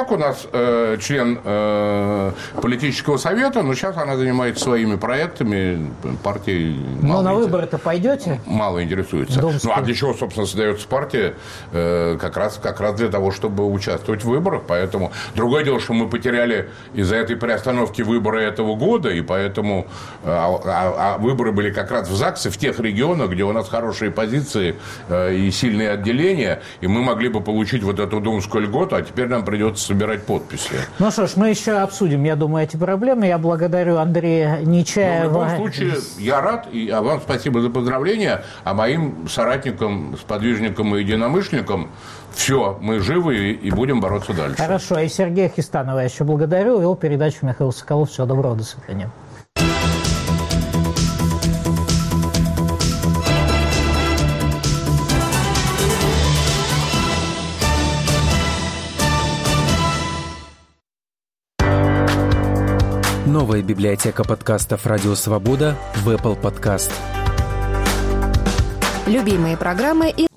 так у нас э, член э, политического совета, но сейчас она занимается своими проектами, партии. Но на выборы-то пойдете? Мало интересуется. Думские. Ну, а для чего, собственно, создается партия? Э, как раз, как раз для того, чтобы участвовать в выборах. Поэтому другое дело, что мы потеряли из-за этой приостановки выборы этого года, и поэтому а, а, а выборы были как раз в ЗАГСе, в тех регионах, где у нас хорошие позиции э, и сильные отделения, и мы могли бы получить вот эту думскую льготу, а теперь нам придется собирать подписи. Ну что ж, мы еще обсудим, я думаю, эти проблемы. Я благодарю Андрея Нечаева. Но в любом случае, я рад, и а вам спасибо за поздравления, а моим соратникам, сподвижникам и единомышленникам все, мы живы и будем бороться дальше. Хорошо, и Сергея Хистанова я еще благодарю. Вел передачу Михаил Соколов. Всего доброго, до свидания. Новая библиотека подкастов «Радио Свобода» в Apple Podcast. Любимые программы и